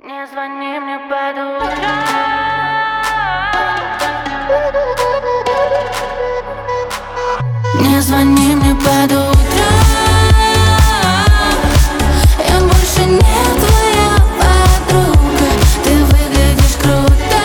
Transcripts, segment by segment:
Не звони мне под утро. Не звони мне под утро. Я больше не твоя подруга. Ты выглядишь круто,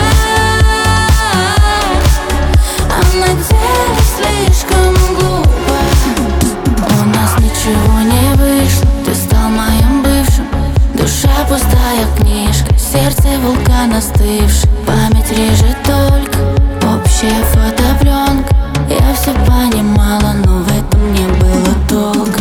а на деле слишком глупо. У нас ничего не вышло, ты стал моим бывшим. Душа пустая книжка, сердце вулкан остывший. Память режет только общая фотопленка. Я все понимала, но в этом не было толка.